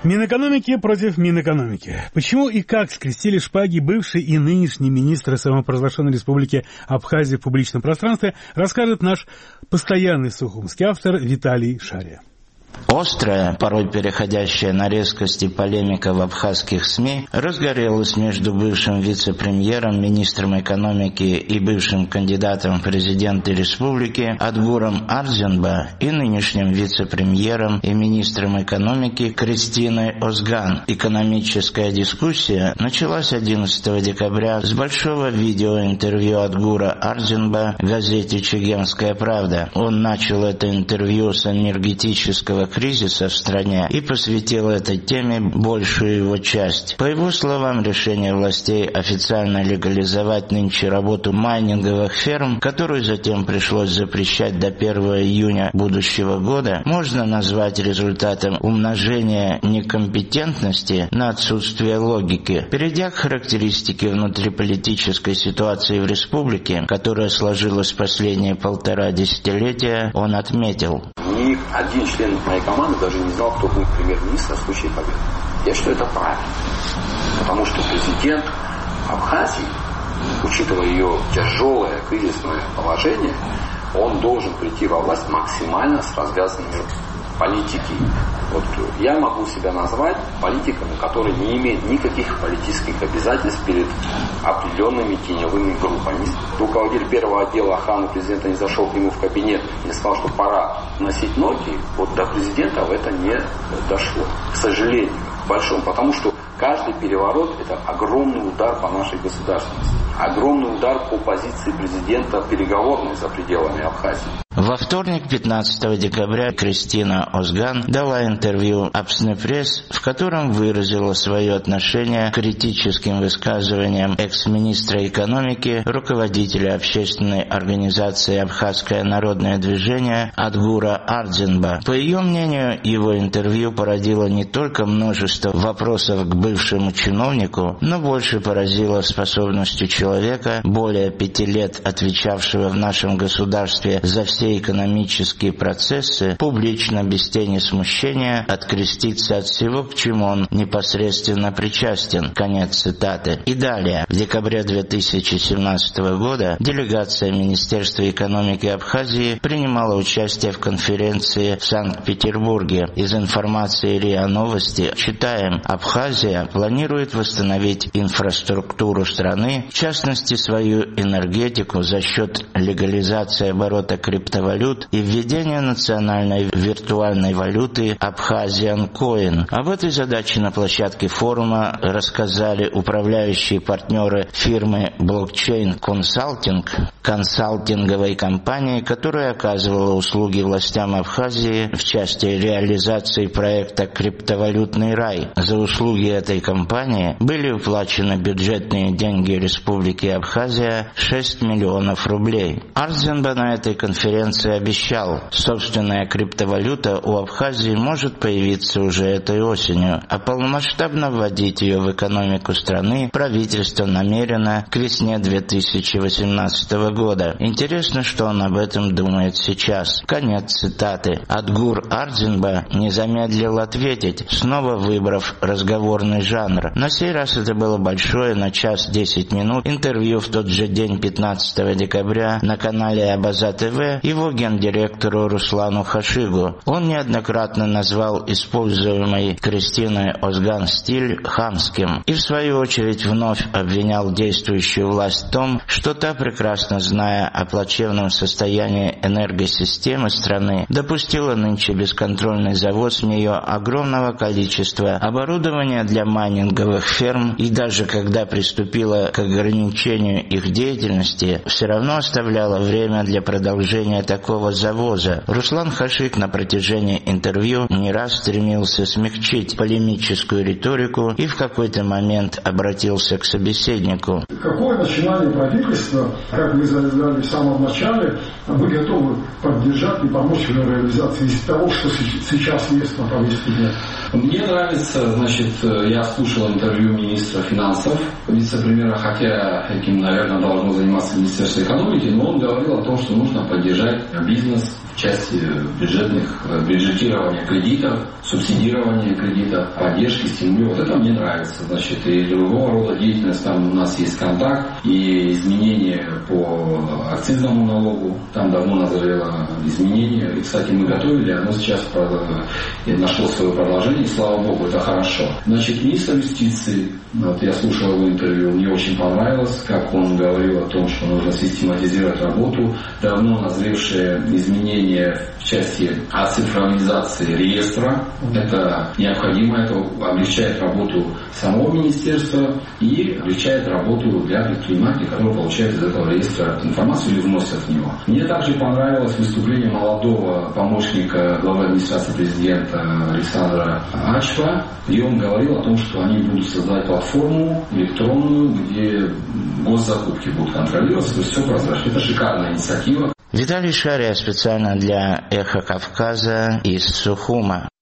Минэкономики против Минэкономики. Почему и как скрестили шпаги бывший и нынешний министр самопровозглашенной республики Абхазия в публичном пространстве, расскажет наш постоянный сухумский автор Виталий Шария. Острая, порой переходящая на резкости полемика в абхазских СМИ разгорелась между бывшим вице-премьером, министром экономики и бывшим кандидатом в президенты республики Адгуром Арзенба и нынешним вице-премьером и министром экономики Кристиной Озган. Экономическая дискуссия началась 11 декабря с большого видеоинтервью Адгура Арзенба в газете «Чегемская правда». Он начал это интервью с энергетического кризиса в стране и посвятил этой теме большую его часть. По его словам, решение властей официально легализовать нынче работу майнинговых ферм, которую затем пришлось запрещать до 1 июня будущего года, можно назвать результатом умножения некомпетентности на отсутствие логики. Перейдя к характеристике внутриполитической ситуации в республике, которая сложилась последние 1,5 десятилетия, он отметил: ни один член моей команды даже не знал, кто будет премьер-министром в случае победы. Я считаю, это правильно. Потому что президент Абхазии, учитывая ее тяжелое кризисное положение, он должен прийти во власть максимально с развязанными политикой. Вот я могу себя назвать политиком, который не имеет никаких политических обязательств перед определенными теневыми группами. Руководитель первого отдела охраны президента не зашел к нему в кабинет и сказал, что пора носить ноги. Вот до президента это не дошло. К сожалению, большому. Потому что каждый переворот – это огромный удар по нашей государственности. Огромный удар по позиции президента переговорной за пределами Абхазии. Во вторник, 15 декабря, Кристина Озган дала интервью «Абснепресс», в котором выразила свое отношение к критическим высказываниям экс-министра экономики, руководителя общественной организации «Абхазское народное движение» Адгура Арзенба. По ее мнению, его интервью породило не только множество вопросов к бывшему чиновнику, но больше поразило способностью человека, более 5 лет отвечавшего в нашем государстве за все экономические процессы, публично, без тени смущения, откреститься от всего, к чему он непосредственно причастен. Конец цитаты. И далее. В декабре 2017 года делегация Министерства экономики Абхазии принимала участие в конференции в Санкт-Петербурге. Из информации РИА Новости читаем: Абхазия планирует восстановить инфраструктуру страны, в частности свою энергетику, за счет легализации оборота криптовалют и введения национальной виртуальной валюты Abkhazian Coin. Об этой задаче на площадке форума рассказали управляющие партнеры фирмы Blockchain Consulting, консалтинговой компании, которая оказывала услуги властям Абхазии в части реализации проекта «Криптовалютный рай». За услуги этой компании были уплачены бюджетные деньги Республики Абхазия 6 миллионов рублей. Арзенба на этой конференции обещал, собственная криптовалюта у Абхазии может появиться уже этой осенью, а полномасштабно вводить ее в экономику страны правительство намерено к весне 2018 года. Интересно, что он об этом думает сейчас. Конец цитаты. Адгур Арзенба не замедлил ответить, снова выбрав разговорный жанр. На сей раз это было большое, на час 10 минут, интервью в тот же день, 15 декабря, на канале Абаза ТВ его гендиректору Руслану Хашигу. Он неоднократно назвал используемый Кристиной Озган стиль хамским и в свою очередь вновь обвинял действующую власть в том, что та, прекрасно зная о плачевном состоянии энергосистемы страны, допустила нынче бесконтрольный завоз в нее огромного количества оборудования для майнинговых ферм и даже когда приступила к ограничению их деятельности, все равно оставляла время для продолжения такого завоза. Руслан Хашиг на протяжении интервью не раз стремился смягчить полемическую риторику и в какой-то момент обратился к собеседнику. Какое начинание правительства, как вы заявляли в самом начале, вы готовы поддержать и помочь в реализации из того, что сейчас есть на повестке дня? Мне нравится, я слушал интервью министра финансов, вице-премьера, хотя этим, наверное, должно заниматься Министерство экономики, но он говорил о том, что нужно поддержать бизнес части бюджетирования кредитов, субсидирования кредитов, поддержки, стимули. Вот это мне нравится. Значит, и другого рода деятельность, там у нас есть контакт, и изменения по акцизному налогу, там давно назрело изменение. И, кстати, мы готовили, оно сейчас нашло свое продолжение, и слава богу, это хорошо. Значит, министр юстиции, вот я слушал его интервью, мне очень понравилось, как он говорил о том, что нужно систематизировать работу, давно назревшие изменения в части оцифровизации реестра. Это необходимо, это облегчает работу самого министерства и облегчает работу для предпринимателей, которые получают из этого реестра информацию или вносят в него. Мне также понравилось выступление молодого помощника главы администрации президента Александра Ачпа, и он говорил о том, что они будут создать платформу электронную, где госзакупки будут контролироваться, то есть все прозрачно. Это шикарная инициатива. Виталий Шария специально для «Эхо Кавказа» из Сухума.